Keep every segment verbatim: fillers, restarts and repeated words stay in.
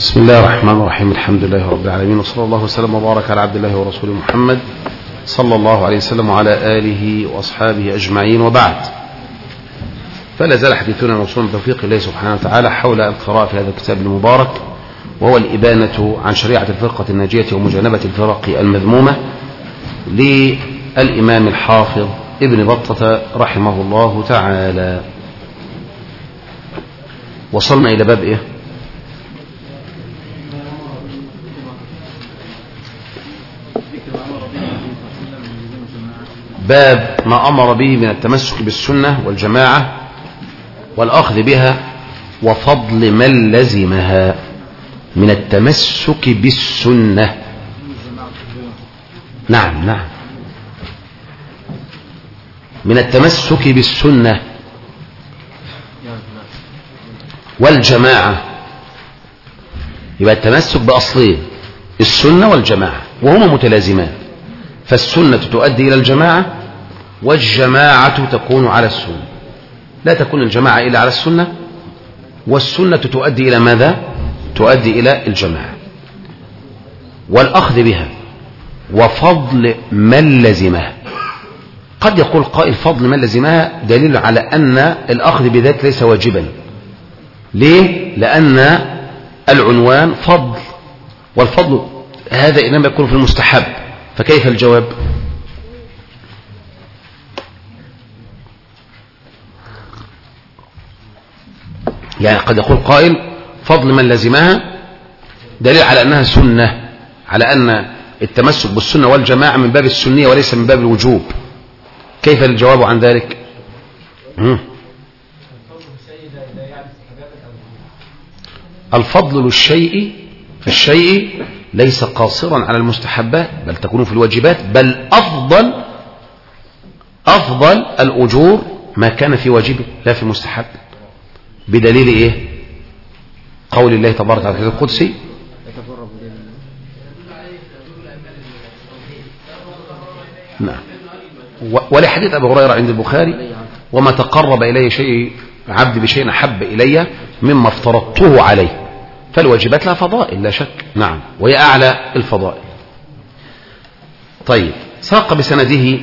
بسم الله الرحمن الرحيم. الحمد لله رب العالمين، وصلى الله وسلم وبارك على عبد الله ورسوله محمد صلى الله عليه وسلم وعلى آله وأصحابه أجمعين، وبعد. فلا زال حديثنا موصولا بتوفيق الله سبحانه وتعالى حول القراءة في هذا الكتاب المبارك، وهو الإبانة عن شريعة الفرقة الناجية ومجانبة الفرق المذمومة للإمام الحافظ ابن بطة رحمه الله تعالى. وصلنا إلى باب إيه؟ باب ما أمر به من التمسك بالسنة والجماعة والأخذ بها وفضل من لزمها. من التمسك بالسنة، نعم نعم من التمسك بالسنة والجماعة. يبقى التمسك بأصلين، السنة والجماعة، وهما متلازمان. فالسنة تؤدي إلى الجماعة، والجماعة تكون على السنة. لا تكون الجماعة إلا على السنة، والسنة تؤدي إلى ماذا؟ تؤدي إلى الجماعة. والأخذ بها وفضل من لزمها. قد يقول قائل فضل من لزمها دليل على أن الأخذ بذلك ليس واجبا. ليه؟ لأن العنوان فضل، والفضل هذا إنما يكون في المستحب، فكيف الجواب؟ يعني قد يقول قائل فضل من لزمها دليل على أنها سنة، على أن التمسك بالسنة والجماعة من باب السنية وليس من باب الوجوب. كيف الجواب عن ذلك؟ مم. الفضل للشيء فالشيء ليس قاصرا على المستحبات، بل تكون في الواجبات، بل أفضل أفضل الأجور ما كان في واجبه لا في مستحب. بدليل إيه؟ قول الله تبارك وتعالى في القدسي: نعم. ولحديث أبي هريرة عند البخاري: وما تقرب إلي شيء عبد بشيء أحب إلي مما افترضته عليه. فالواجبات لها فضائل لا شك، نعم، وهي أعلى الفضائل. طيب، ساق بسنده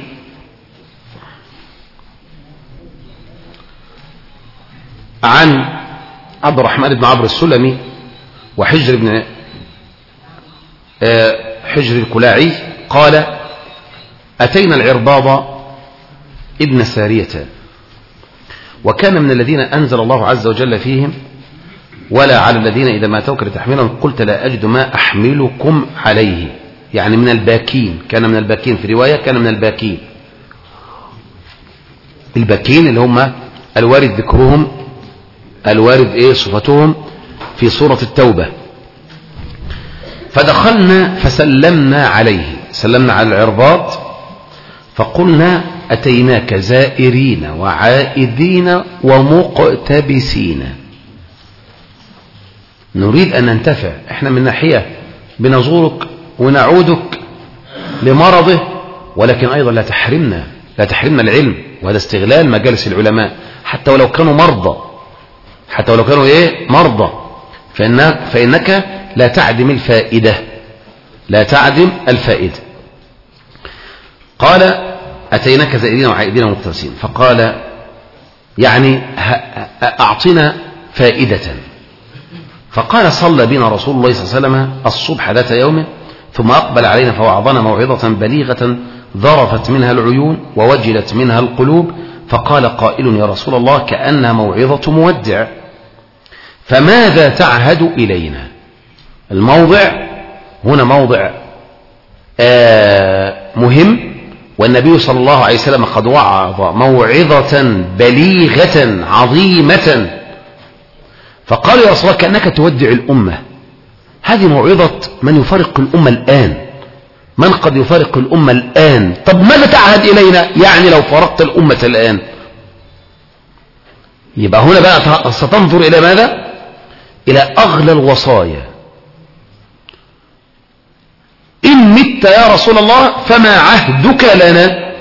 عن عبد الرحمن بن عمرو السلمي وحجر بن حجر الكلاعي قال: أتينا العرباض ابن سارية، وكان من الذين أنزل الله عز وجل فيهم: ولا على الذين إذا ما أتوك لتحملهم قلت لا أجد ما أحملكم عليه. يعني من الباكين، كان من الباكين، في رواية كان من الباكين. الباكين اللي هم الوارد ذكرهم، الوارد إيه صفتهم في سورة التوبة. فدخلنا فسلمنا عليه، سلمنا على العرباض، فقلنا: أتيناك زائرين وعائدين ومقتبسين، نريد أن ننتفع. احنا من ناحية بنزورك ونعودك لمرضه، ولكن أيضا لا تحرمنا لا تحرمنا العلم، وهذا استغلال مجالس العلماء حتى ولو كانوا مرضى، حتى ولو كانوا ايه مرضى، فإنك, فإنك لا تعدم الفائدة لا تعدم الفائدة. قال: أتيناك زائرين وعائدين ومقتبسين. فقال: يعني أعطنا فائدة. فقال: صلى بنا رسول الله صلى الله عليه وسلم الصبح ذات يوم، ثم أقبل علينا فوعظنا موعظة بليغة ذرفت منها العيون ووجلت منها القلوب. فقال قائل: يا رسول الله، كأنها موعظة مودع، فماذا تعهد إلينا؟ الموضع هنا موضع آه مهم، والنبي صلى الله عليه وسلم قد وعظ موعظة بليغة عظيمة. فقال: يا رسول الله، كأنك تودع الأمة. هذه موعظة من يفارق الأمة الآن، من قد يفارق الأمة الآن. طب ماذا تعهد إلينا؟ يعني لو فارقت الأمة الآن. يبقى هنا بقى ستنظر إلى ماذا؟ إلى أغلى الوصايا. إن مت يا رسول الله فما عهدك لنا؟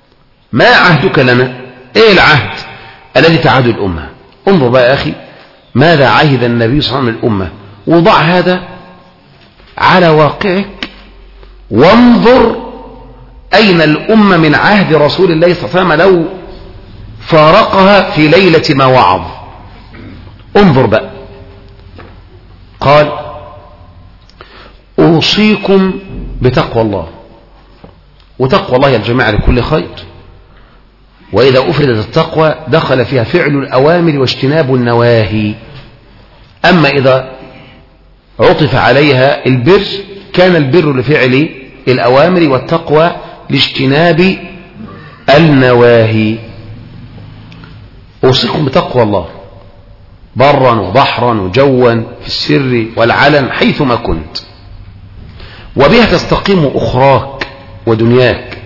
ما عهدك لنا؟ إيه العهد الذي تعهد الأمة؟ انظر بقى يا أخي ماذا عهد النبي صلى الله عليه وسلم للأمة، وضع هذا على واقعك وانظر أين الأمة من عهد رسول الله صلى الله عليه وسلم لو فارقها في ليلة ما وعظ. انظر بقى، قال أوصيكم بتقوى الله، وتقوى الله يا جماعة لكل خير، وإذا أفردت التقوى دخل فيها فعل الأوامر واجتناب النواهي. أما إذا عطف عليها البر كان البر لفعل الأوامر والتقوى لاجتناب النواهي. أوصيكم بتقوى الله برا وبحرا وجوا في السر والعلن حيثما كنت، وبها تستقيم أخراك ودنياك.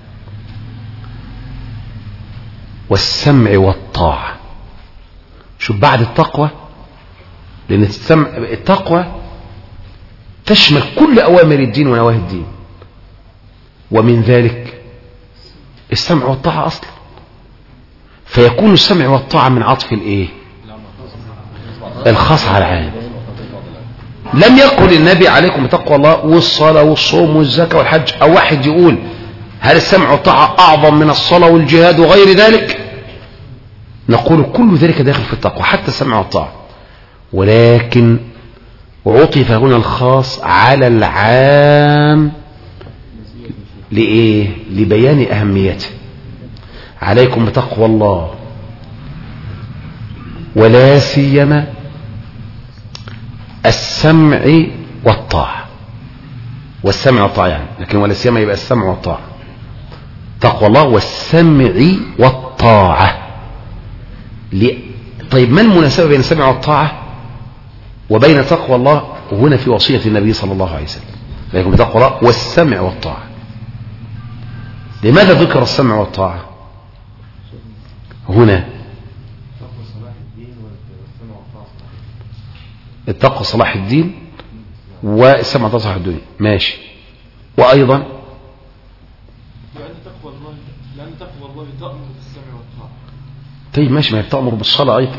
والسمع والطاعة. شوف بعد التقوى، لأن التقوى تشمل كل أوامر الدين ونواهي الدين، ومن ذلك السمع والطاعة أصلا، فيكون السمع والطاعة من عطف الإيه؟ الخاص على العام. لم يقل النبي عليكم بتقوى الله والصلاة والصوم والزكاة والحج، أو واحد يقول هل السمع والطاعة أعظم من الصلاة والجهاد وغير ذلك؟ نقول كل ذلك داخل في التقوى حتى السمع والطاعة، ولكن عطف هنا الخاص على العام لإيه؟ لبيان أهميته. عليكم بتقوى الله، ولا سيما السمع والطاعة. والسمع والطاعة يعني، لكن ولا سيما يبقى السمع والطاعة. تقوى الله والسمع والطاعة. طيب ما المناسبة بين السمع والطاعة وبين تقوى الله هنا في وصية النبي صلى الله عليه وسلم؟ عليكم بتقوى الله والسمع والطاعة. لماذا ذكر السمع والطاعة هنا؟ التقوى صلاح الدين والسمع والطاعة صلاح الدنيا، ماشي. وأيضا لأن تقوى الله تأمر بالسمع والطاعة. طيب ماشي، ما هي بتأمر بالصلاة أيضا.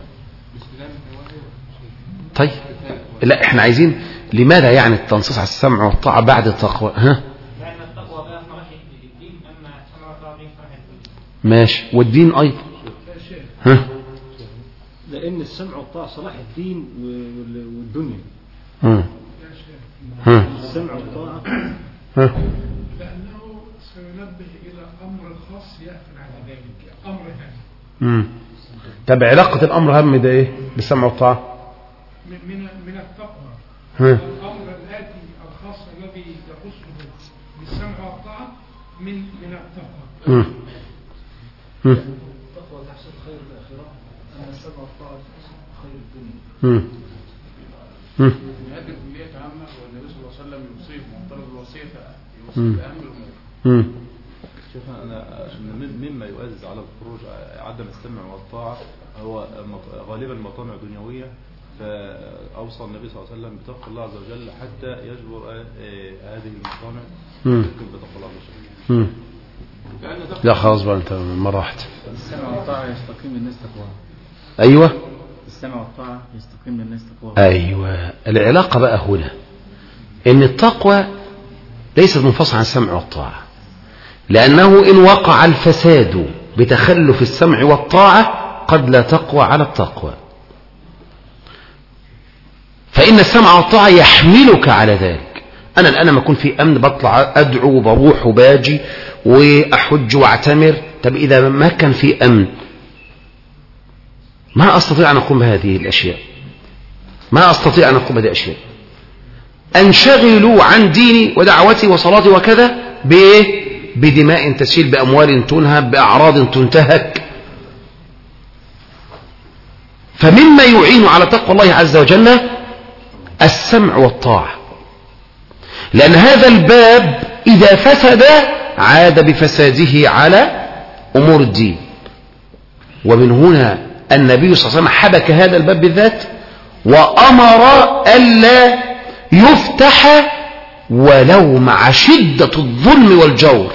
طيب لا احنا عايزين لماذا يعني التنصيص على السمع والطاعة بعد التقوى؟ ها؟ لأن التقوى بها صلاح الدين، أما السمع والطاعة بها صلاح الدنيا. ماشي. والدين أيضا. ها؟ لأن السمع والطاعة صلاح الدين والدنيا. ها؟ ها؟ السمع والطاعة. ها؟ لأنه سينبه إلى أمر خاص يأثر على ذلك، أمر هام. امم طب علاقة الأمر هم ده إيه بالسمع والطاعة؟ من من من التقوى. ها؟ الأمر الآتي الخاص الذي يخصه بالسمع والطاعة من من التقوى. امم امم التقوى تحصل خير الآخرة، أما السمع والطاعة تحصل خير الدنيا. امم امم هذه كلية عامة، والنبي صلى الله عليه وسلم يوصي بمنطلق الوصية يوصي بأهم الأمور. امم شوف أنا مما يؤسس على الخروج عدم السمع والطاعة هو غالبا مطامع دنيوية، فأوصى النبي صلى الله عليه وسلم بتقوى الله عز وجل حتى يجبر هذه المطامع يمكن بتقوى الله عز وجل. لا خلاص بقى انت مرة واحدة. السمع والطاعة يستقيم الناس تقوى. أيوة السمع والطاعة يستقيم الناس تقوى. أيوة. العلاقة بقى هنا إن التقوى ليست منفصلة عن السمع والطاعة، لأنه إن وقع الفساد بتخلف السمع والطاعة قد لا تقوى على التقوى، فإن السمع والطاعة يحملك على ذلك. أنا الآن لما أكون في أمن بطلع أدعو وبروح وباجي وأحج واعتمر، طب إذا ما كان في أمن ما أستطيع أن أقوم بهذه الأشياء، ما أستطيع أن أقوم بهذه الأشياء. أنشغلوا عن ديني ودعوتي وصلاتي وكذا بإيه؟ بدماء تسيل، بأموال تنهب، بأعراض تنتهك. فمما يعين على تقوى الله عز وجل السمع والطاعة، لأن هذا الباب إذا فسد عاد بفساده على أمور الدين. ومن هنا النبي صلى الله عليه وسلم حبك هذا الباب بالذات وأمر ألا يفتح ولو مع شدة الظلم والجور.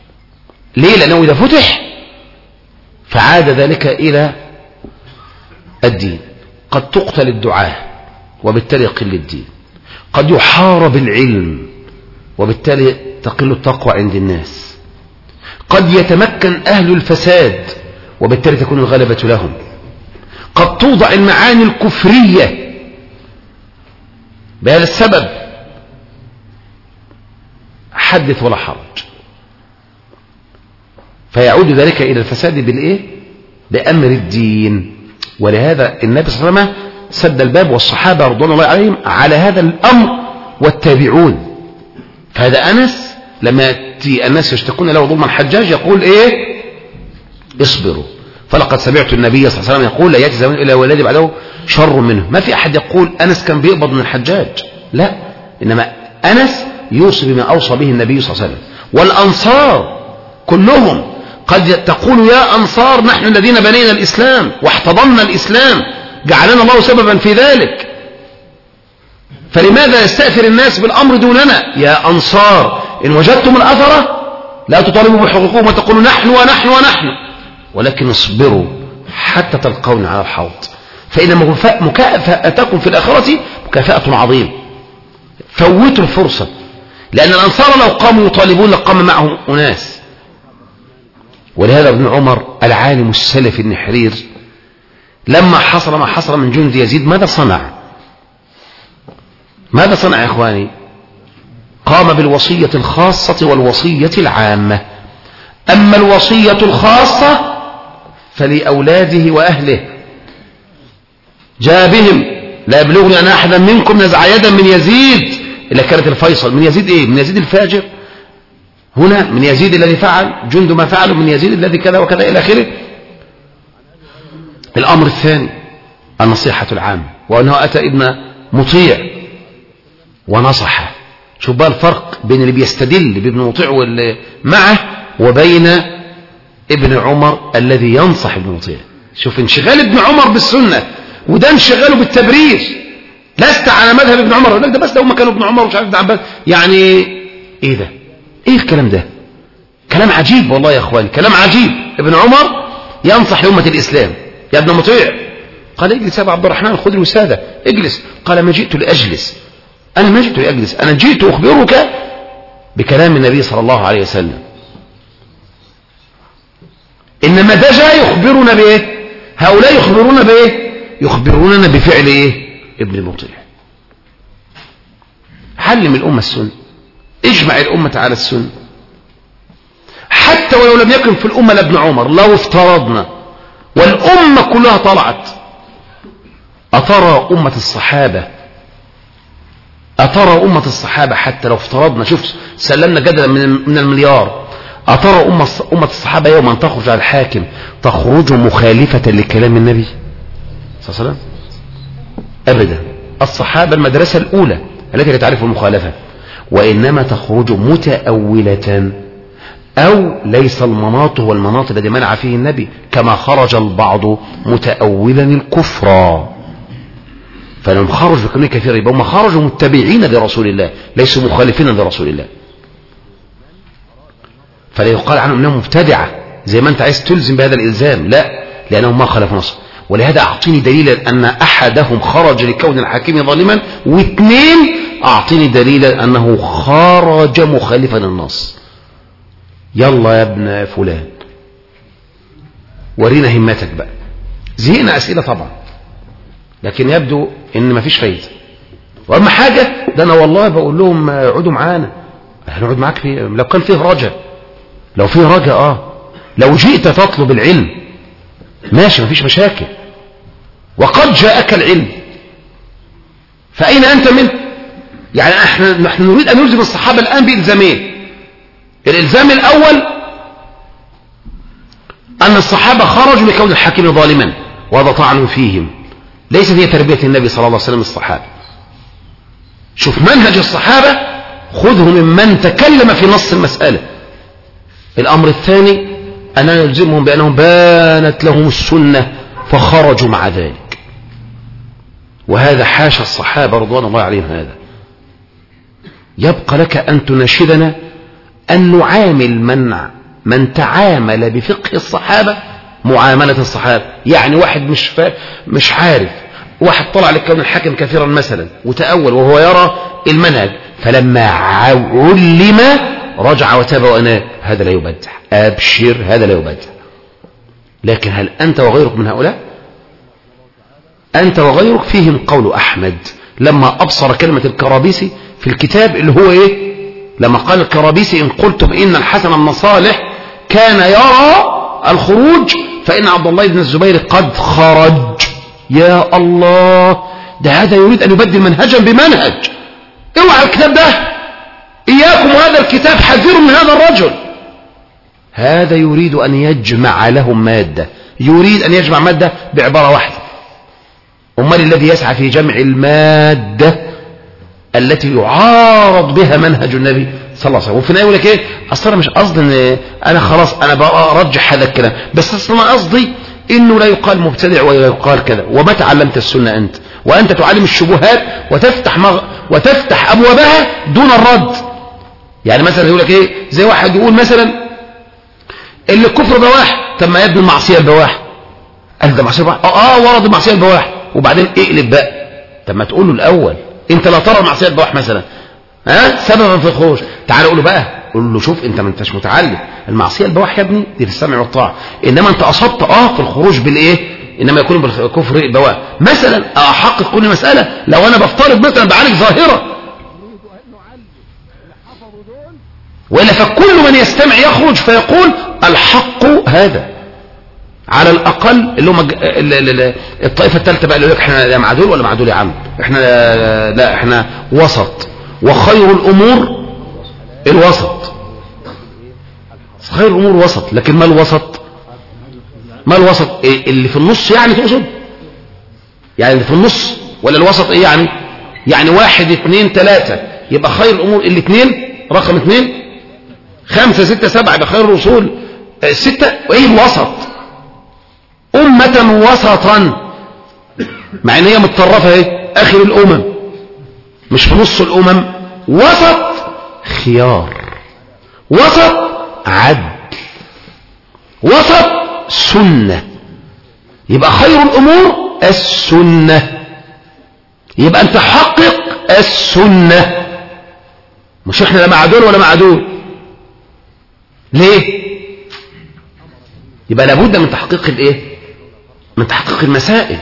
ليه؟ لأنه إذا فتح فعاد ذلك إلى الدين، قد تقتل الدعاة وبالتالي يقل الدين، قد يحارب العلم وبالتالي تقل التقوى عند الناس، قد يتمكن أهل الفساد وبالتالي تكون الغلبة لهم، قد توضع المعاني الكفرية بهذا السبب. حدث ولا حرج، فيعود ذلك إلى الفساد بالإيه؟ بأمر الدين. ولهذا النبي صلى الله عليه وسلم سد الباب والصحابة رضوان الله عليهم على هذا الأمر والتابعون. فهذا أنس لما يأتي الناس يشتكون له ظلم الحجاج يقول إيه؟ اصبروا، فلقد سمعت النبي صلى الله عليه وسلم يقول لا يأتي زمان إلى ولادي بعده شر منه. ما في أحد يقول أنس كان بيقبض من الحجاج، لا، إنما أنس يوصي بما أوصى به النبي صلى الله عليه وسلم. والأنصار كلهم قد تقول يا أنصار نحن الذين بنينا الإسلام واحتضننا الإسلام، جعلنا الله سببا في ذلك، فلماذا يستأثر الناس بالأمر دوننا؟ يا أنصار إن وجدتم الأثرة لا تطالبوا بحقوقهم وتقولوا نحن ونحن ونحن، ولكن اصبروا حتى تلقون على الحوض، فإن مكافأتكم في الآخرة مكافأة عظيمة. فوتوا الفرصة، لأن الأنصار لو قاموا يطالبون لقام معهم أناس. ولهذا ابن عمر العالم السلفي النحرير لما حصل ما حصل من جند يزيد ماذا صنع؟ ماذا صنع يا إخواني؟ قام بالوصية الخاصة والوصية العامة. أما الوصية الخاصة فلأولاده وأهله، جاء بهم لا يبلغني أن أحدا منكم نزع يدا من يزيد إلا كانت الفيصل. من يزيد إيه؟ من يزيد الفاجر هنا، من يزيد الذي فعل جند ما فعله، من يزيد الذي كذا وكذا إلى آخره. الأمر الثاني النصيحة العامة، وأنه أتى ابن مطيع ونصحه. شوف بقى الفرق بين اللي بيستدل بابن مطيع واللي معه وبين ابن عمر الذي ينصح ابن مطيع. شوف انشغال ابن عمر بالسنة وده انشغاله بالتبرير. لست على مذهب ابن عمر، ده بس لو ما كانوا ابن عمر ومش عارف ده عباس، يعني ايه ده؟ ايه الكلام ده؟ كلام عجيب والله يا اخواني، كلام عجيب. ابن عمر ينصح لأمة الإسلام. يا ابن مطيع، قال اجلس يا ابو عبد الرحمن خذ الوسادة، اجلس. قال ما جئت لأجلس، أنا ما جئت لأجلس، أنا جئت أخبرك بكلام النبي صلى الله عليه وسلم. إنما ده جاء يخبرنا بإيه؟ هؤلاء يخبرون بإيه؟ يخبروننا بفعل إيه؟ ابن مطيع. علم الأمة السنة، اجمع الأمة على السنة، حتى ولو لم يكن في الأمة لابن عمر. لو افترضنا والأمة كلها طلعت، أترى أمة الصحابة أترى أمة الصحابة حتى لو افترضنا، شوف سلمنا جدلا من المليار، أترى أمة أمة الصحابة يوما تخرج على الحاكم تخرج مخالفة لكلام النبي صلى الله عليه وسلم؟ أبدا. الصحابة المدرسة الأولى التي لا تعرف المخالفة، وإنما تخرج متأولة، أو ليس المناط هو المناط الذي منع فيه النبي، كما خرج البعض متأولا الكفر. فلهم خرجوا في كلمة كثيرة، يبقى هم خرجوا متبعين لرسول الله ليسوا مخالفين لرسول الله. فلا يقال عنهم انهم مبتدعة زي ما انت عايز تلزم بهذا الالزام، لا، لانهم ما خالفوا نص. ولهذا اعطيني دليلا ان احدهم خرج لكون الحاكم ظالما، واثنين اعطيني دليلا انه خرج مخالفا للنص. يلا يا ابن فلان ورينا همتك بقى. زهقنا اسئله طبعا، لكن يبدو ان مفيش فايده. واهم حاجه ده انا والله بقول لهم اقعدوا معانا، هنقعد معاك في لو كان فيه رجاء، لو فيه رجاء اه لو جئت تطلب العلم ماشي مفيش مشاكل، وقد جاءك العلم، فأين أنت منه؟ يعني احنا نحن نريد أن نلزم الصحابة الآن بإلزامين. الإلزام الأول أن الصحابة خرجوا لكون الحاكم ظالما، وهذا طعن فيهم، ليست هي تربية النبي صلى الله عليه وسلم الصحابة. شوف منهج الصحابة، خذه ممن تكلم في نص المسألة. الأمر الثاني أننا نلزمهم بأنهم بانت لهم السنة فخرجوا مع ذلك، وهذا حاشا الصحابة رضوان الله عليهم. هذا يبقى لك أن تناشدنا أن نعامل من من تعامل بفقه الصحابة معاملة الصحابة. يعني واحد مش فا... مش عارف، واحد طلع للكون الحاكم كثيرا مثلا وتأول وهو يرى المنهج، فلما علم رجع وتاب وأناب، هذا لا يبدع. أبشر، هذا لا يبدع. لكن هل أنت وغيرك من هؤلاء؟ أنت وغيرك فيهم قول أحمد لما أبصر كلمة الكرابيسي في الكتاب اللي هو إيه؟ لما قال الكرابيسي إن قلتم إن الحسن بن صالح كان يرى الخروج فإن عبد الله بن الزبير قد خرج. يا الله، ده هذا يريد أن يبدل منهجا بمنهج. اوعى الكتاب ده، إياكم هذا الكتاب، حذروا من هذا الرجل. هذا يريد أن يجمع لهم مادة، يريد أن يجمع مادة بعبارة واحدة. أمال الذي يسعى في جمع المادة التي يعارض بها منهج النبي صلى الله عليه وسلم. وفي النهاية يقول لك ايه؟ اصلا مش قصدي ان انا خلاص انا برجح هذا الكلام، بس اصلا قصدي انه لا يقال مبتدع ولا يقال كذا. وما تعلمت السنة انت وانت تعلم الشبهات وتفتح مغ... وتفتح ابوابها دون الرد. يعني مثلا يقول لك ايه؟ زي واحد يقول مثلا اللي الكفر بواح، طب ما يبني المعصية البواح. قال ده معصية البواح، اه اه ورد المعصية البواح، وبعدين اقلب بقى. طب ما تقول له الاول انت لا ترى معصية البواح مثلا ها سببا في الخروج، تعال قول له بقى، قول له شوف انت ما انتش متعلم، المعصية البواح يا ابني دي في السمع والطاعة، انما انت اصبت اه في الخروج بالايه؟ انما يكون بالكفر بواح. مثلا احقق كل مسألة، لو انا بفترض مثلا بعالج ظاهرة، وإلا فكل من يستمع يخرج فيقول الحق هذا على الأقل. اللي هم الطائفة الثالثة بقى اللي يقول لك احنا مع دول ولا مع دول يا عم، احنا لا احنا وسط، وخير الأمور الوسط. خير الأمور وسط، لكن ما الوسط؟ ما الوسط؟ إيه اللي في النص يعني تقصد؟ يعني اللي في النص ولا الوسط ايه يعني؟ يعني واحد اثنين ثلاثة يبقى خير الأمور الاثنين، رقم اثنين خمسة ستة سبعة يبقى خير الرسول ستة، وايه الوسط؟ أمة وسطا، مع ان هي متطرفة ايه؟ اخر الأمم، مش في نص الأمم. وسط خيار، وسط عدل، وسط سنة. يبقى خير الأمور السنة، يبقى انت حقق السنة، مش احنا لا مع دول ولا مع دول. ليه؟ يبقى لابد من تحقيق الايه؟ من تحقيق المسائل.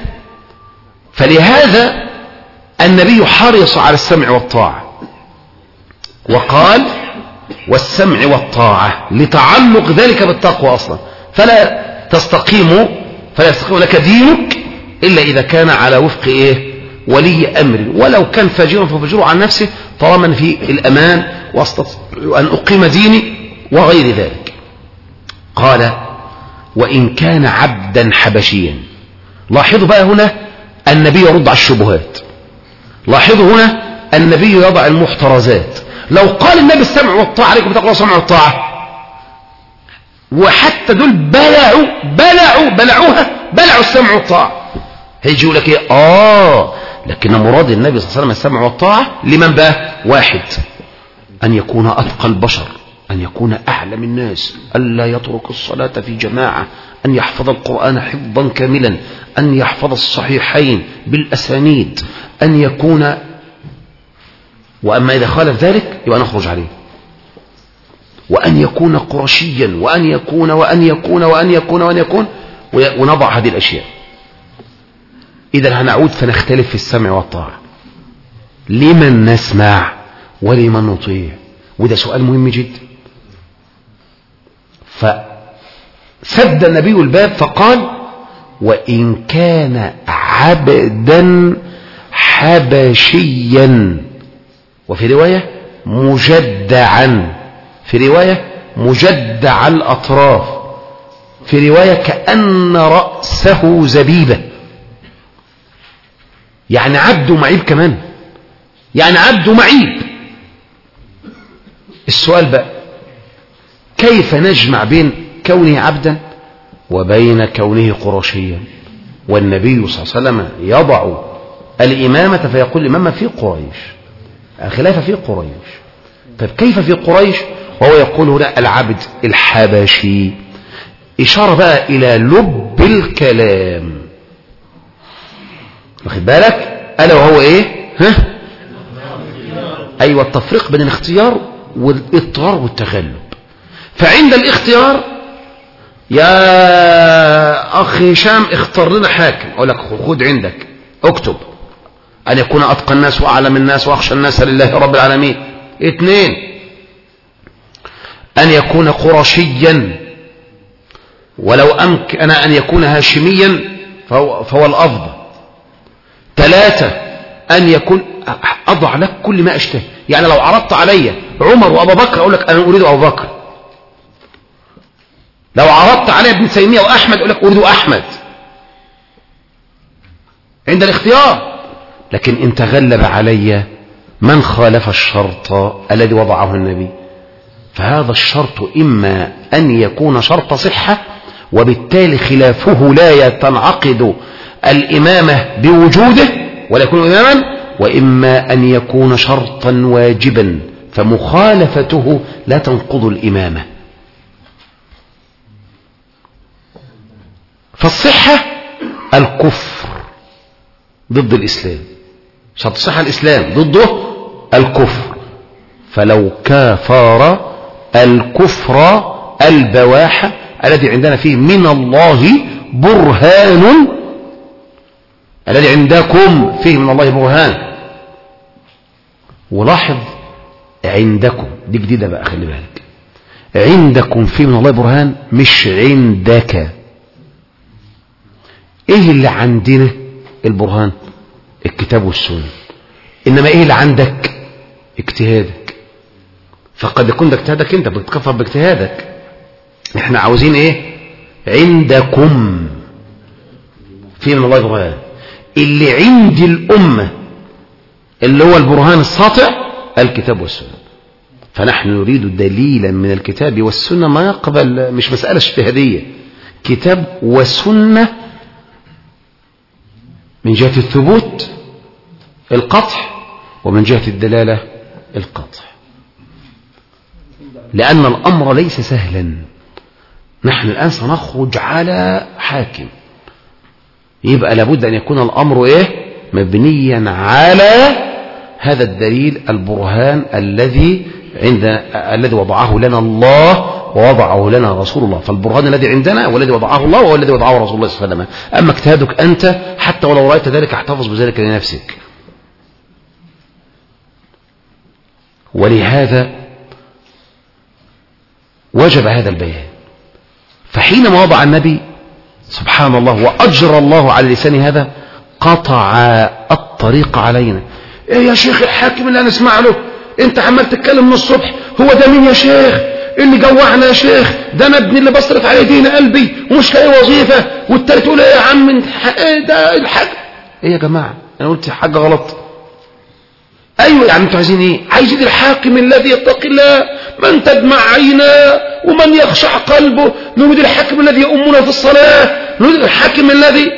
فلهذا النبي حرص على السمع والطاعة، وقال والسمع والطاعة لتعلق ذلك بالتقوى أصلا. فلا تستقيم فلا يستقيم لك دينك إلا إذا كان على وفق إيه؟ ولي أمر، ولو كان فاجرا ففجره عن نفسه، طالما في الأمان واستطيع أن أقيم ديني وغير ذلك. قال وإن كان عبدا حبشيا. لاحظوا بقى هنا النبي يرد على الشبهات، لاحظوا هنا النبي يضع المحترزات. لو قال النبي السمع والطاعة عليكم بتقوى السمع والطاعة، وحتى دول بلعوا بلعوا بلعوها بلعوا السمع والطاعة، هيجي يقول لك ايه؟ اه لكن مراد النبي صلى الله عليه وسلم السمع والطاعة لمن بقى؟ واحد، أن يكون أتقى البشر، أن يكون أعلم الناس، ألا يترك الصلاة في جماعة، أن يحفظ القرآن حفظا كاملا، أن يحفظ الصحيحين بالأسانيد، أن يكون. وأما إذا خالف ذلك يبقى نخرج عليه. وأن يكون قرشيا، وأن يكون وأن يكون وأن يكون وأن يكون، ونضع هذه الأشياء. إذا هنعود فنختلف في السمع والطاعة، لمن نسمع ولمن نطيع؟ وده سؤال مهم جدا. فسد النبي الباب فقال وإن كان عبدا حبشيا، وفي رواية مجدعا، في رواية مجدع الأطراف، في رواية كأن رأسه زبيبة، يعني عبد معيب كمان، يعني عبد معيب. السؤال بقى كيف نجمع بين كونه عبدا وبين كونه قرشيا؟ والنبي صلى الله عليه وسلم يضع الإمامة فيقول الإمامة في قريش، الخلافة في قريش. طيب كيف في قريش وهو يقول هنا العبد الحبشي؟ إشارة بقى إلى لب الكلام، واخد بالك؟ ألا وهو إيه؟ ها؟ أيوة، التفريق بين الاختيار والاضطرار والتغلب. فعند الاختيار يا أخ هشام اختار لنا حاكم، أقول لك خد عندك اكتب أن يكون أتقى الناس وأعلم الناس وأخشى الناس لله رب العالمين. اثنين، أن يكون قرشيا، ولو أمكن أن يكون هاشميا فهو, فهو الأفضل. ثلاثة، أن يكون أضع لك كل ما أشتهي، يعني لو عرضت علي عمر وأبا بكر أقول لك أنا أريد أبو بكر، لو عرضت علي ابن تيمية وأحمد أقول لك أريد أحمد، عند الاختيار. لكن إن تغلب علي من خالف الشرط الذي وضعه النبي، فهذا الشرط إما أن يكون شرط صحة وبالتالي خلافه لا تنعقد الإمامة بوجوده ولا يكون إماما، وإما أن يكون شرطا واجبا فمخالفته لا تنقض الإمامة. فالصحة الكفر ضد الإسلام، شرط الصحة الإسلام، ضده الكفر. فلو كافر الكفر البواح الذي عندنا فيه من الله برهان، الذي عندكم فيه من الله برهان. ولاحظ عندكم دي جديدة بقى، خلي بالك، عندكم فيه من الله برهان مش عندك. ايه اللي عندنا البرهان؟ الكتاب والسنة. انما ايه اللي عندك؟ اجتهادك. فقد يكون ده اجتهادك انت بتكفر باجتهادك. احنا عاوزين ايه؟ عندكم فيه من الله برهان. اللي عند الامة اللي هو البرهان الساطع الكتاب والسنة. فنحن نريد دليلا من الكتاب والسنة ما يقبل، مش مسألة اجتهادية، كتاب وسنة من جهة الثبوت القطع ومن جهة الدلالة القطع. لأن الأمر ليس سهلا. نحن الآن سنخرج على حاكم، يبقى لابد أن يكون الأمر إيه؟ مبنيا على هذا الدليل البرهان الذي عند الذي وضعه لنا الله ووضعه لنا رسول الله. فالبرهان الذي عندنا والذي وضعه الله وهو الذي وضعه رسول الله صلى الله عليه وسلم. أما اجتهادك أنت حتى ولو رأيت ذلك احتفظ بذلك لنفسك. ولهذا وجب هذا البيان. فحينما وضع النبي سبحان الله وأجرى الله على لسان هذا قطع الطريق علينا. ايه يا شيخ الحاكم اللي هنسمع له؟ انت عمال تتكلم من الصبح، هو ده مين يا شيخ اللي جوعنا يا شيخ؟ ده انا ابني اللي بصرف عليه دين قلبي ومش لاقي وظيفه، والتالت تقول ايه يا عم ايه ده الحاج؟ ايه يا جماعه انا قلت حاجه غلط؟ ايوه يعني انتوا عايزين ايه؟ عايزين الحاكم الذي يتقي الله، من تدمع عيناه ومن يخشع قلبه. نريد الحاكم الذي يؤمنا في الصلاه، نريد الحاكم الذي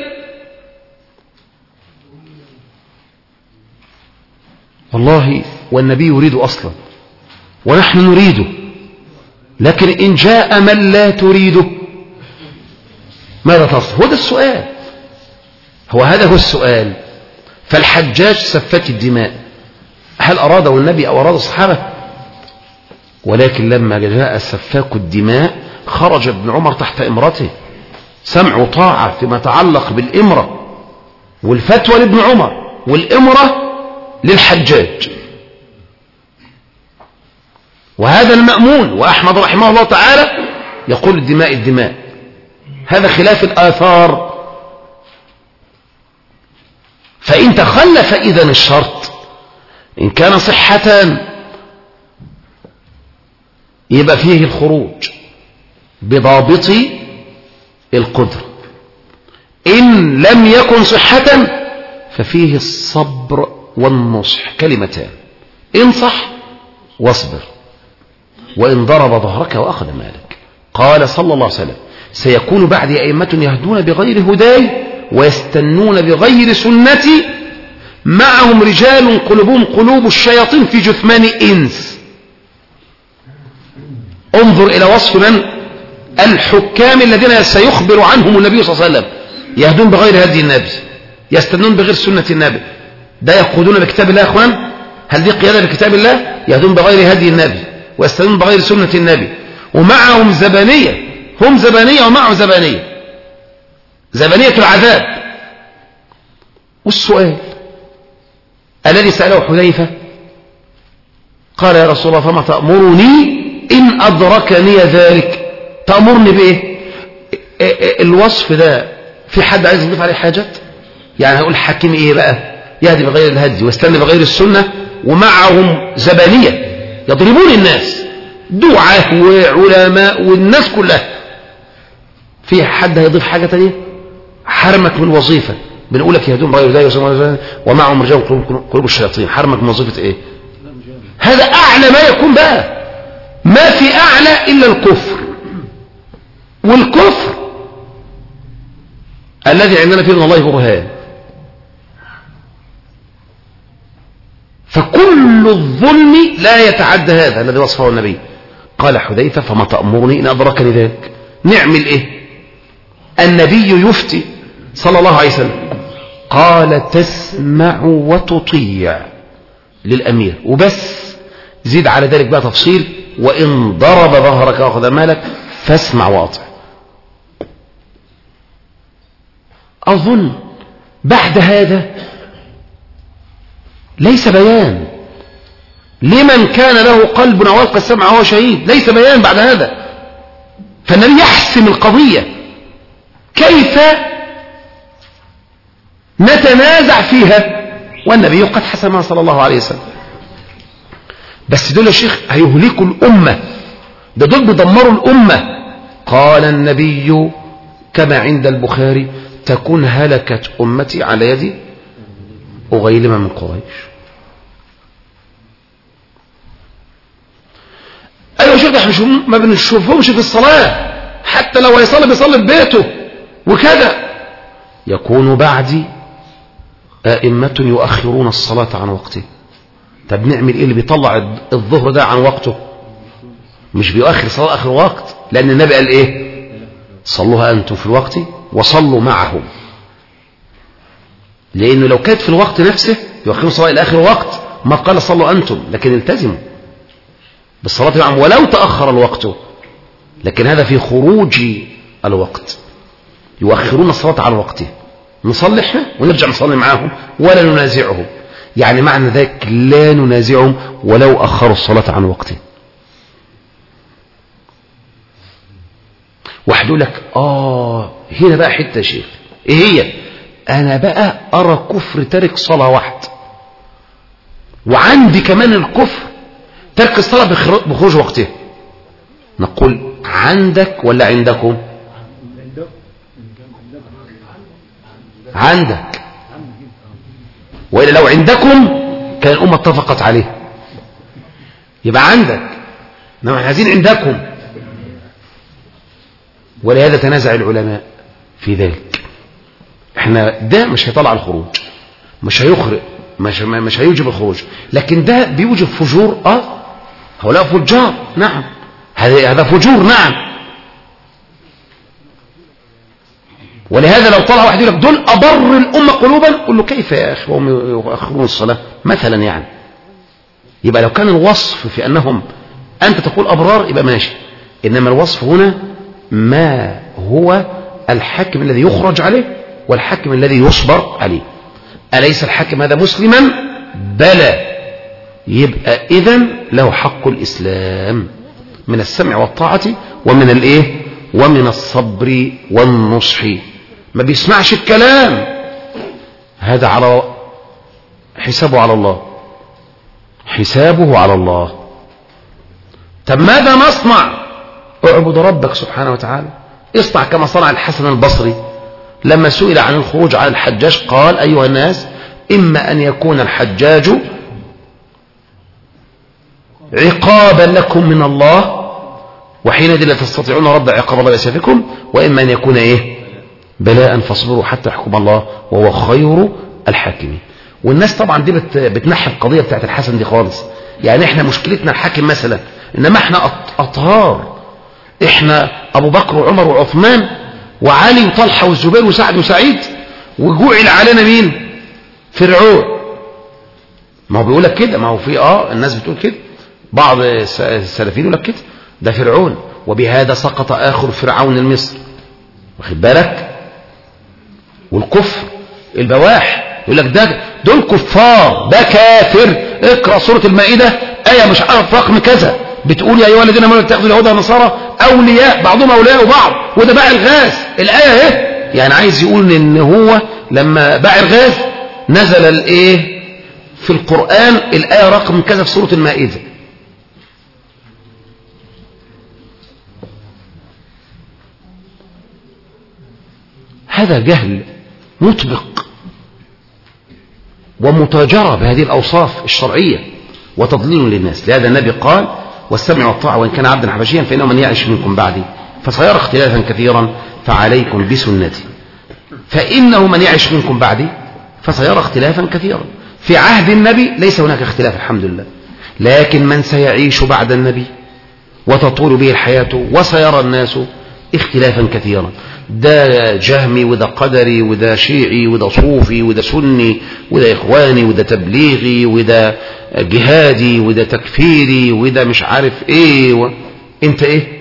والله والنبي يريد أصلا ونحن نريده. لكن إن جاء من لا تريده ماذا تصل؟ هو ده السؤال، هو هذا هو السؤال. فالحجاج سفك الدماء، هل أراده النبي أو أراد الصحابة؟ ولكن لما جاء سفاك الدماء خرج ابن عمر تحت إمرته، سمع وطاعة فيما يتعلق بالإمرة، والفتوى لابن عمر والإمرة للحجاج. وهذا المأمون. وأحمد رحمه الله تعالى يقول الدماء الدماء، هذا خلاف الآثار. فإن تخلف إذن الشرط إن كان صحة يبقى فيه الخروج بضابط القدر. إن لم يكن صحة ففيه الصبر والنصح، كلمتان: انصح واصبر، وإن ضرب ظهرك وأخذ مالك. قال صلى الله عليه وسلم: سيكون بعدي أئمة يهدون بغير هداي ويستنون بغير سنتي، معهم رجال قلوبهم قلوب الشياطين في جثمان إنس. انظر إلى وصف من؟ الحكام الذين سيخبر عنهم النبي صلى الله عليه وسلم يهدون بغير هدي النبي، يستنون بغير سنة النبي. ده يقودون بكتاب الله يا اخوان؟ هل دي قيادة بكتاب الله؟ يهدون بغير هدي النبي ويستنون بغير سنة النبي، ومعهم زبانية، هم زبانية ومعهم زبانية، زبانية العذاب. والسؤال الذي سأله حذيفة قال يا رسول الله فما تأمرني إن أدركني ذلك؟ تأمرني بإيه؟ الوصف ده في حد عايز يضيف عليه حاجات؟ يعني هقول حكيم إيه بقى؟ يهدي بغير الهدي ويستنى بغير السنة ومعهم زبانية يضربون الناس، دعاة وعلماء والناس كلها. في حد هيضيف حاجة تانية؟ حرمك من وظيفة، بنقولك يهدون بغير الهدي ومعهم رجال قلوب الشياطين، حرمك من وظيفة إيه؟ هذا أعلى ما يكون بقى، ما في أعلى إلا الكفر. والكفر الذي عندنا فيه من الله برهان. فكل الظلم لا يتعدى هذا الذي وصفه النبي. قال حذيفة فما تأمرني إن أدركني ذلك؟ نعمل إيه؟ النبي يفتي صلى الله عليه وسلم، قال تسمع وتطيع للأمير وبس. زيد على ذلك بقى تفصيل وإن ضرب ظهرك وأخذ مالك فاسمع واطع. أظن بعد هذا ليس بيان لمن كان له قلب وألقى السمع وهو شهيد، ليس بيان بعد هذا. فالنبي يحسم القضية، كيف نتنازع فيها والنبي قد حسمها صلى الله عليه وسلم. بس دول يا شيخ هيهلكوا الأمة، ده دول بيدمروا الأمة. قال النبي كما عند البخاري تكون هلكت أمتي على يد أغيلم من قريش. أيوة شيخ ده مش ما بنشوفهمش في الصلاة، حتى لو هيصلي بيصلي في بيته وكذا. يكون بعدي أئمة يؤخرون الصلاة عن وقته. طب نعمل ايه اللي بيطلع الظهر ده عن وقته؟ مش بيؤخر صلاة آخر وقت، لأن النبي قال ايه؟ صلوها أنتم في الوقت وصلوا معهم. لأنه لو كانت في الوقت نفسه يؤخرون الصلاة إلى آخر وقت ما قال صلوا أنتم، لكن التزموا بالصلاة معهم ولو تأخر الوقت. لكن هذا في خروج الوقت، يؤخرون الصلاة عن وقته. نصلي احنا ونرجع نصلي معاهم ولا ننازعهم. يعني معنى ذلك لا ننازعهم ولو أخروا الصلاة عن وقته. واحد يقول لك آه هنا بقى حتة يا شيخ، إيه هي؟ أنا بقى أرى كفر ترك صلاة واحد، وعندي كمان الكفر ترك الصلاة بخروج وقته. نقول عندك ولا عندكم؟ عندك. وإلا لو عندكم كان الأمة اتفقت عليه. يبقى عندك، إنما احنا عايزين عندكم. ولهذا تنازع العلماء في ذلك. احنا ده مش هيطلع الخروج، مش هيخرج، مش مش هيوجب الخروج، لكن ده بيوجب فجور. اه هؤلاء فجار، نعم، هذا هذا فجور، نعم. ولهذا لو طلع واحد يقول لك دول أضر الأمة قلوبا، قل له كيف يا أخي وهم يؤخرون الصلاة مثلا؟ يعني يبقى لو كان الوصف في أنهم أنت تقول أبرار يبقى ماشي، إنما الوصف هنا ما هو الحاكم الذي يخرج عليه والحاكم الذي يصبر عليه. أليس الحاكم هذا مسلما؟ بلى. يبقى إذن له حق الإسلام من السمع والطاعة ومن الإيه؟ ومن الصبر والنصح. ما بيسمعش الكلام، هذا على حسابه على الله، حسابه على الله. طب ماذا نصنع؟ اعبد ربك سبحانه وتعالى، اصنع كما صنع الحسن البصري لما سئل عن الخروج على الحجاج قال أيها الناس إما أن يكون الحجاج عقابا لكم من الله وحينئذ لا تستطيعون رد عقاب الله بسيفكم، وإما أن يكون إيه؟ بلاء فاصبروا حتى يحكم الله وهو خير الحاكمين. والناس طبعا دي بت بتنحي القضية بتاعت الحسن دي خالص. يعني احنا مشكلتنا الحاكم مثلا، انما احنا اطهار، احنا ابو بكر وعمر وعثمان وعلي وطلحة والزبير وسعد وسعيد، وجعل علينا مين؟ فرعون. ما هو بيقول لك كده، ما هو في اه الناس بتقول كده، بعض السلفيين يقول لك كده، ده فرعون، وبهذا سقط اخر فرعون المصر، واخد بالك؟ والكفر البواح يقول لك ده دول كفار، ده كافر. اقرأ سورة المائدة آية مش عارف رقم كذا بتقول يا ايها الذين امنوا اتخذوا اليهود والنصارى اولياء بعضهم اولياء بعض، وده باع الغاز. الايه اهي، يعني عايز يقول ان هو لما باع الغاز نزل الايه في القرآن الايه رقم كذا في سورة المائدة. هذا جهل مطبق ومتاجرة بهذه الأوصاف الشرعية وتضليل للناس. لهذا النبي قال والسمع والطاعة وإن كان عبدا حبشيا فإنه من يعش منكم بعدي فسيرى اختلافا كثيرا فعليكم بسنتي. فإنه من يعش منكم بعدي فسيرى اختلافا كثيرا. في عهد النبي ليس هناك اختلاف الحمد لله، لكن من سيعيش بعد النبي وتطول به الحياة وسيرى الناس اختلافا كثيرا، ده جهمي وده قدري وده شيعي وده صوفي وده سني وده إخواني وده تبليغي وده جهادي وده تكفيري وده مش عارف ايه و... انت ايه؟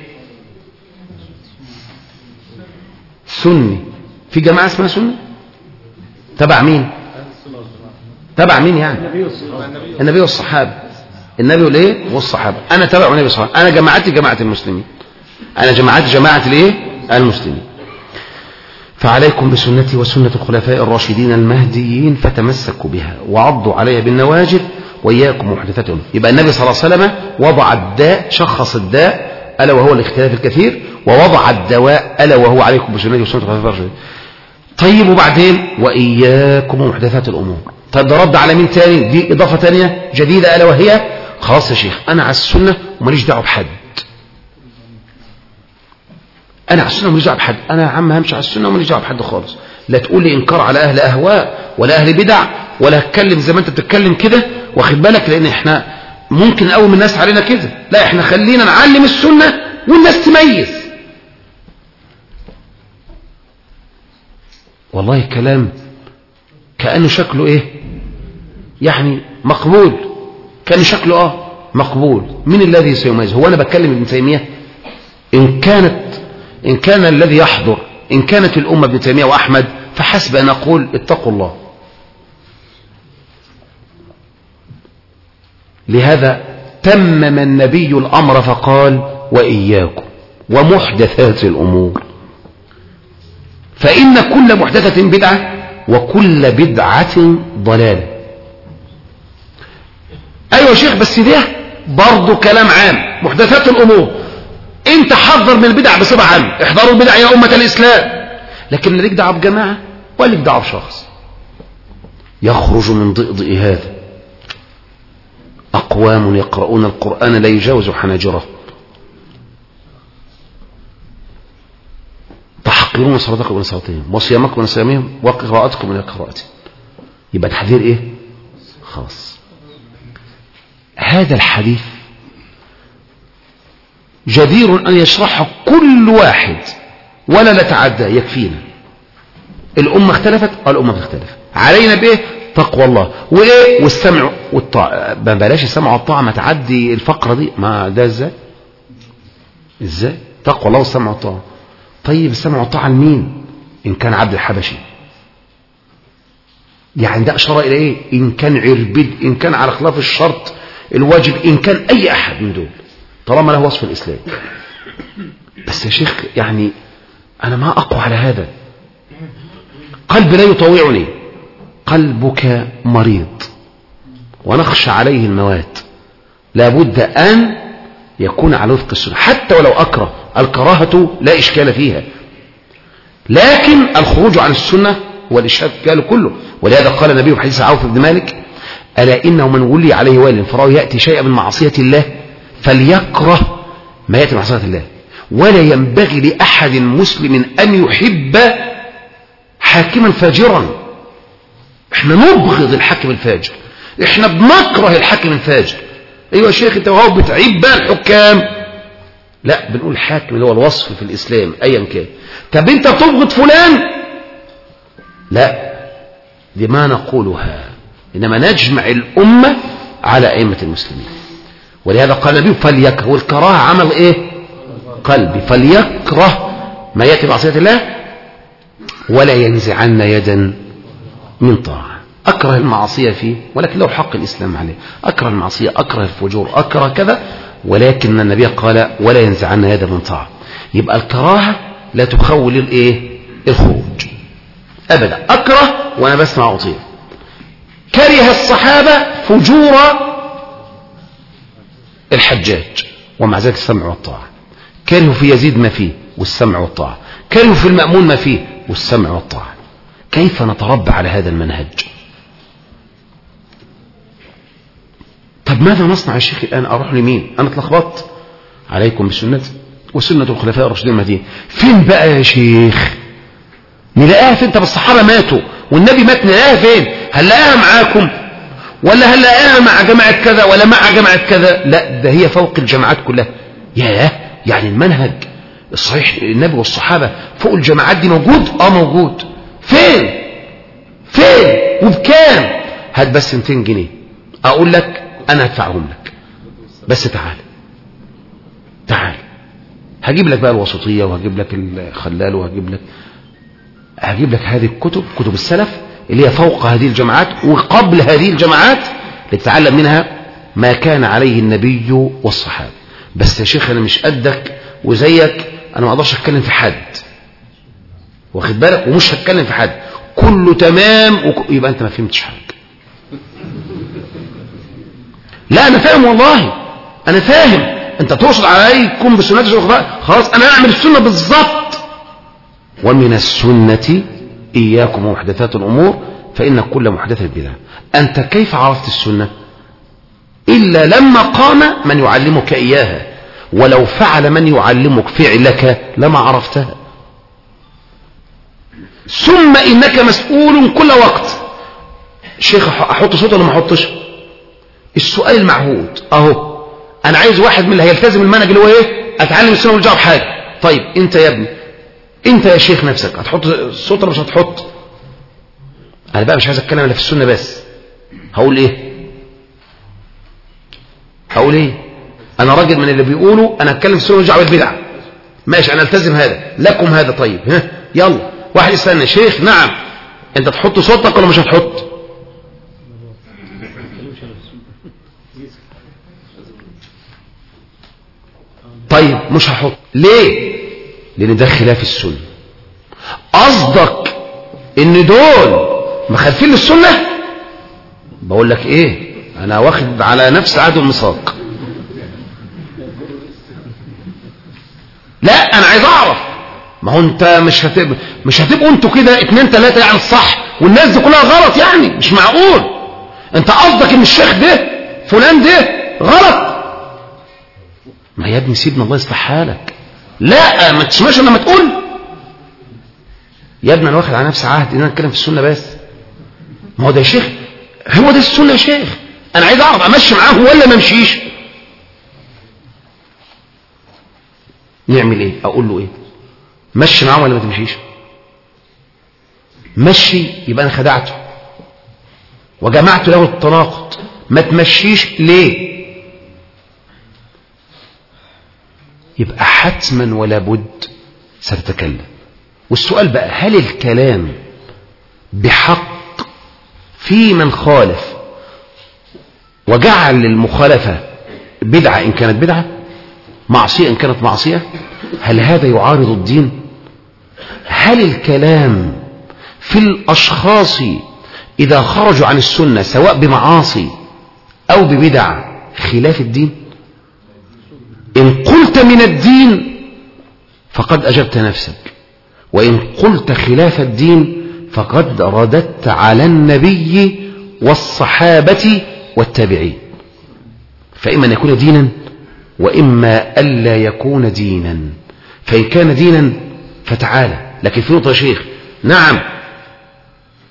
سني. في جماعة اسمها سني تبع مين؟ تبع مين يعني؟ النبي والصحابة. النبي والايه والصحابة. انا تبع النبي والصحابة، انا جماعتي جماعة المسلمين، انا جماعتي جماعة الايه المسلمين. فعليكم بسنتي وسنة الخلفاء الراشدين المهديين فتمسكوا بها وعضوا عليها بالنواجذ وإياكم محدثات الأمور. يبقى النبي صلى الله عليه وسلم وضع الداء، شخص الداء ألا وهو الاختلاف الكثير، ووضع الدواء ألا وهو عليكم بسنتي وسنة الخلفاء الراشدين. طيب وبعدين وإياكم محدثات الأمور. طيب ده رد على مين تاني؟ دي إضافة تانية جديدة ألا وهي خلاص يا شيخ أنا على السنة وماليش دعوة بحد، انا على السنه وماليش دعوه بحد، انا يا عم همشي على السنه وماليش دعوه بحد خالص. لا تقول لي انكار على اهل اهواء ولا اهل بدع ولا اتكلم زي ما انت بتتكلم كده، واخد بالك؟ لان احنا ممكن نقوم الناس علينا كده. لا احنا خلينا نعلم السنه والناس تميز. والله كلام كانه شكله ايه يعني مقبول، كان شكله اه مقبول. من الذي سيميز؟ هو انا بتكلم ابن تيميه؟ ان كانت إن كان الذي يحضر إن كانت الأمة ابن تيمية وأحمد فحسب أن أقول اتقوا الله. لهذا تمم النبي الأمر فقال وإياكم ومحدثات الأمور فإن كل محدثة بدعة وكل بدعة ضلالة. أيوة يا شيخ بس ده برضو كلام عام. محدثات الأمور انت حذر من البدع بصفة عامة، احذروا البدع يا أمة الإسلام، لكن لا ليك دعوة بجماعة ولا ليك دعوة بشخص. يخرج من ضئضئ هذا أقوام يقرؤون القرآن لا يجاوز حناجرهم تحقرون صلاتكم من صلاتهم وصيامكم من صيامهم وقراءتكم من قراءتهم. يبقى تحذير ايه خاص. هذا الحديث جدير أن يشرحه كل واحد ولا نتعدى، يكفينا. الأمة اختلفت، الأمة بتختلف، علينا بإيه؟ تقوى الله وإيه؟ والسمع والطاعة. بلاش السمع والطاعة ما تعدي الفقرة دي، ما ده إزاي؟ إزاي؟ تقوى الله والسمع والطاعة. طيب السمع والطاعة لمين؟ إن كان عبد الحبشي يعني ده أشار إلى إيه؟ إن كان عربد، إن كان على خلاف الشرط الواجب، إن كان أي أحد من دول طالما له وصف الإسلام. بس يا شيخ يعني أنا ما أقوى على هذا، قلبي لا يطوعني، قلبك مريض ونخشى عليه الموات، لابد أن يكون على وفق السنة حتى ولو أكره. الكراهة لا إشكال فيها، لكن الخروج عن السنة هو الإشكال كله. ولهذا قال النبي في حديث عوف بن مالك ألا إنه من ولي عليه وال فراه يأتي شيئا من معصية الله فليكره ما يأتي من معصية الله، ولا ينبغي لأحد مسلم أن يحب حاكما فاجرا. احنا نبغض الحاكم الفاجر، احنا بنكره الحاكم الفاجر. ايوه يا شيخ انت وهو بتعيب بقى الحكام، لا، بنقول حاكم اللي هو الوصف في الإسلام أيا كان. طب أنت بتبغض فلان؟ لا، دي ما نقولها، إنما نجمع الأمة على أئمة المسلمين. ولهذا قال النبي فليكره، والكراهة عمل إيه؟ قلبي. فليكره ما يأتي بعصية الله ولا ينزعن يدا من طاعة. أكره المعصية فيه ولكن له حق الإسلام عليه، أكره المعصية، أكره الفجور، أكره كذا، ولكن النبي قال ولا ينزعن يدا من طاعة. يبقى الكراهة لا تخول الإيه؟ الخروج أبدا. أكره وأنا بسمع أطيع. كره الصحابة فجور الحجاج ومع ذلك السمع والطاعة. كرهوا في يزيد ما فيه والسمع والطاعة. كرهوا في المأمون ما فيه والسمع والطاعة. كيف نتربى على هذا المنهج؟ طب ماذا نصنع يا شيخ الآن؟ أروح لمين؟ أنا اتلخبطت. عليكم بسنتي وسنة الخلفاء الراشدين المهديين. فين بقى يا شيخ؟ نلاقيها فين؟ طب الصحابة ماتوا والنبي مات، نلاقيها فين؟ هل لقاها معاكم ولا هل لقاها مع جماعة كذا ولا مع جماعة كذا؟ لا، ده هي فوق الجماعات كلها. ياه، يعني المنهج الصحيح النبي والصحابة فوق الجماعات دي موجود؟ اه موجود. فين فين وبكام؟ هات بس مئتين جنيه اقول لك انا هدفعهم لك، بس تعال تعال هجيب لك بقى الوسطية وهجيب لك الخلال وهجيب لك هجيب لك هذه الكتب، كتب السلف اللي هي فوق هذه الجماعات وقبل هذه الجماعات، لتتعلم منها ما كان عليه النبي والصحابة. بس يا شيخ انا مش قدك وزيك، انا ما اقدرش اتكلم في حد، واخد بالك، ومش هتكلم في حد كله تمام وك... يبقى انت ما فهمتش حاجه. لا انا فاهم والله، انا فاهم. انت تقصد عليكم بسنتي خلاص، انا اعمل السنه بالظبط. ومن السنه اياكم ومحدثات الامور فان كل محدثه بدعه. انت كيف عرفت السنه؟ الا لما قام من يعلمك اياها، ولو فعل من يعلمك فعلك لما عرفتها. ثم انك مسؤول كل وقت. شيخ احط صوت ولا ما احطش؟ السؤال المعهود اهو، انا عايز واحد من اللي هيلتزم المنهج اللي هو ايه؟ اتعلم السنه والجواب حاجه. طيب انت يا ابني، انت يا شيخ نفسك هتحط الصوت ولا مش هتحط؟ انا بقى مش عايز اتكلم الا في السنه بس. هقول ايه؟ هقول ايه؟ انا راجل من اللي بيقولوا انا هتكلم في السنه والجواب البدعه. ماشي، انا التزم هذا لكم هذا. طيب ها يلا واحد يسألني شيخ نعم انت تحط صوتك ولا مش هتحط؟ طيب مش هحط. ليه؟ لان ده خلاف السنة. قصدك ان دول مخالفين للسنة؟ بقول لك ايه، انا واخد على نفس عهد الميثاق. لا انا عايز اعرف، ما هو انت مش هتبقى مش هتبقوا انتوا كده اتنين تلاتة يعني الصح والناس دي كلها غلط، يعني مش معقول. انت قصدك ان الشيخ ده فلان ده غلط؟ ما يا ابني سيبنا الله يصلح حالك. لا ما تسمعش لما تقول يا ابني انا واخد على نفسي عهد ان انا اتكلم في السنه بس. ما هو ده يا شيخ، هو ده السنه يا شيخ. انا عايز اعرف امشي معاه ولا ما امشيش. نعمل ايه؟ اقول له ايه؟ مشي معاه ولا ما تمشيش؟ مشي يبقى انا خدعته وجمعت له التناقض. ما تمشيش ليه؟ يبقى حتما ولا بد ستتكلم. والسؤال بقى، هل الكلام بحق في من خالف وجعل المخالفة بدعة إن كانت بدعة، معصية إن كانت معصية؟ هل هذا يعارض الدين؟ هل الكلام في الأشخاص إذا خرجوا عن السنة سواء بمعاصي أو ببدع خلاف الدين؟ إن قلت من الدين فقد أجبت نفسك، وإن قلت خلاف الدين فقد رددت على النبي والصحابة والتابعين. فإما أن يكون دينا وإما ألا يكون دينا. فإن كان دينا فتعالى. لكن في نقطة يا شيخ، نعم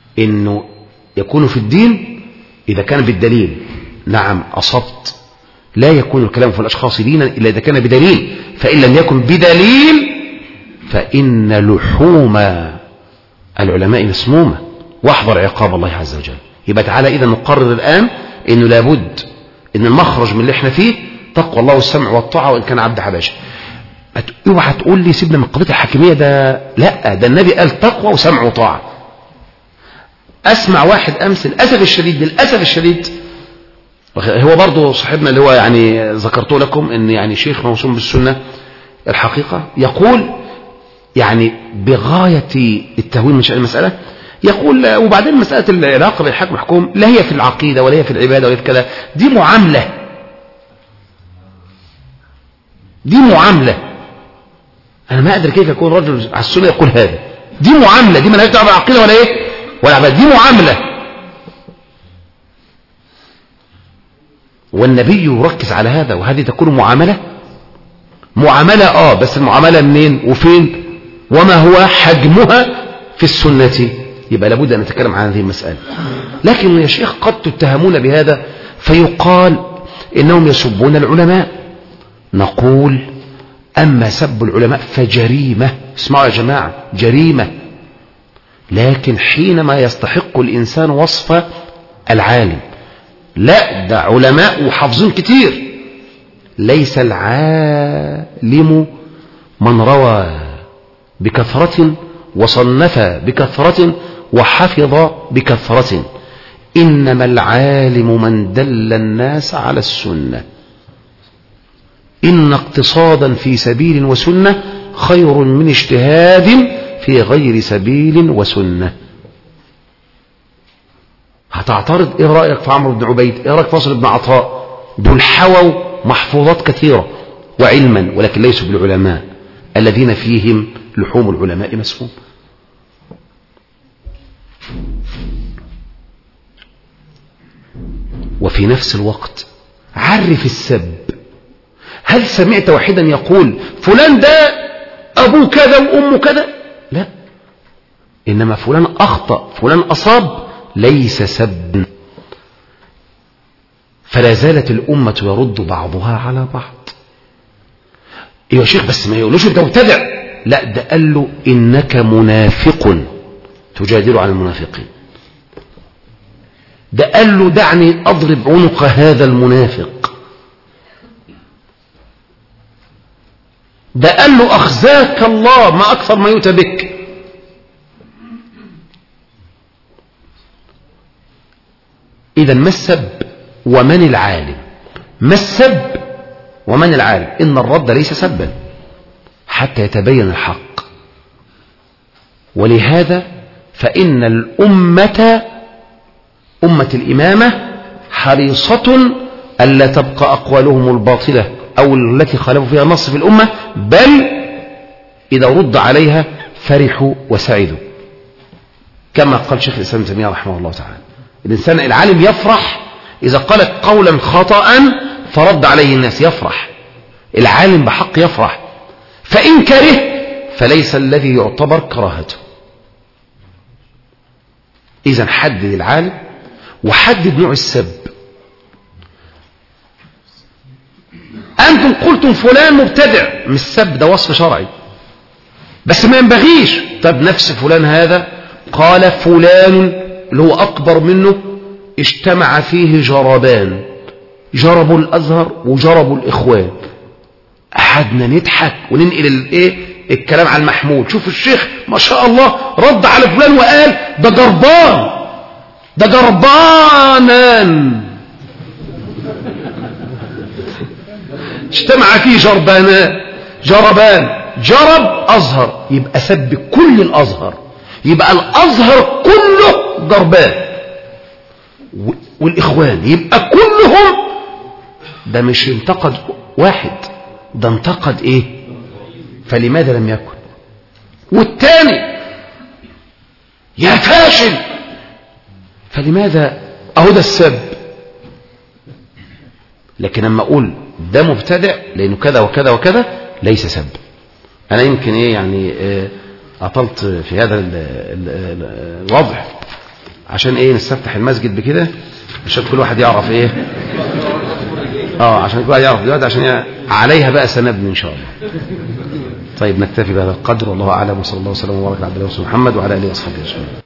إنه يكون في الدين إذا كان بالدليل، نعم أصبت. لا يكون الكلام في الأشخاص دينا إلا إذا كان بدليل، فإن لم يكن بدليل فإن لحوم العلماء مسمومة، واحذر عقاب الله عز وجل. يبقى تعالى إذا نقرر الآن إنه لابد إن المخرج من اللي احنا فيه تقوى الله والسمع والطاعة وإن كان عبد حباشة. اوعى تقول لي سيبنا من قضية الحاكمية، ده لا، ده النبي قال تقوى وسمع وطاعة. أسمع واحد أمس للأسف الشديد للأسف الشديد هو برضو صاحبنا اللي هو يعني ذكرته لكم إن يعني شيخ موسوم بالسنة الحقيقة، يقول يعني بغاية التهوين من شأن المسألة، يقول وبعدين مسألة العلاقة بين الحاكم والمحكوم لا هي في العقيدة ولا هي في العبادة ولا في كذا، دي معاملة، دي معاملة. أنا ما أدري كيف يكون رجل على السنة يقول هذا، دي معاملة، دي ما لهاش دعوة بالعقيدة ولا إيه ولا عبادة، دي معاملة. والنبي يركز على هذا، وهذه تكون معاملة معاملة آه بس المعاملة منين وفين وما هو حجمها في السنة، يبقى لابد أن نتكلم عن هذه المسألة. لكن يا شيخ قد تتهمون بهذا فيقال إنهم يسبون العلماء، نقول أما سب العلماء فجريمة، اسمعوا يا جماعة، جريمة، لكن حينما يستحق الإنسان وصف العالم، لا ده علماء وحافظين كتير، ليس العالم من روى بكثرة وصنف بكثرة وحفظ بكثرة، إنما العالم من دل الناس على السنة، إن اقتصادا في سبيل وسنة خير من اجتهاد في غير سبيل وسنة. هتعترض ايه رأيك في عمرو بن عبيد، ايه رأيك في فاصل بن عطاء، دول حووا محفوظات كثيرة وعلما ولكن ليسوا بالعلماء الذين فيهم لحوم العلماء مسموم. وفي نفس الوقت عرف السب. هل سمعت واحدا يقول فلان ده أبوه كذا وأمه كذا؟ لا، إنما فلان أخطأ فلان أصاب، ليس سب. فلا زالت الأمة يرد بعضها على بعض. ايوه يا شيخ بس ما يقولوش انت مبتدع، لا ده قال له إنك منافق تجادل عن المنافقين، ده قال له دعني أضرب عنق هذا المنافق، ده قال له أخزاك الله ما أكثر ما يؤتى بك. إذا ما السب ومن العالم، ما السب ومن العالم، إن الرد ليس سبا حتى يتبين الحق. ولهذا فإن الأمة أمة الإمامة حريصة ألا تبقى أقوالهم الباطلة أو التي خالفوا فيها النص في الأمة، بل إذا رد عليها فرحوا وسعدوا، كما قال شيخ الإسلام ابن تيمية رحمه الله تعالى. الإنسان العالم يفرح إذا قال قولا خطأ فرد عليه الناس، يفرح العالم بحق يفرح، فإن كره فليس الذي يعتبر كراهته. إذن حدد العالم وحدد نوع السب. أنتم قلتم فلان مبتدع، مش سب، ده وصف شرعي بس ما ينبغيش. طب نفس فلان هذا قال فلان اللي هو أكبر منه اجتمع فيه جربان، جربوا الأزهر وجربوا الإخوان. قعدنا نضحك وننقل الايه الكلام على المحمود، شوف الشيخ ما شاء الله رد على فلان وقال ده جربان، ده جربانا اجتمع فيه جربان، جربان، جرب أزهر، يبقى سب كل الأزهر، يبقى الأزهر كله جربان، والإخوان يبقى كلهم. ده مش انتقد واحد، ده انتقد ايه؟ فلماذا لم يكن؟ والتاني يا فاشل، فلماذا؟ اهو ده السب. لكن لما اقول ده مبتدع لانه كذا وكذا وكذا ليس سب. انا يمكن ايه يعني إيه اطلت في هذا ال ال ال الوضع عشان ايه نستفتح المسجد بكده، عشان كل واحد يعرف ايه اه عشان يبقى يعرف دلوقتي، عشان عليها بقى سنبني ان شاء الله. طيب نكتفي بهذا القدر، والله اعلم، وصلى الله وسلم وبارك على عبد الله محمد وعلى اله وصحبه اجمعين.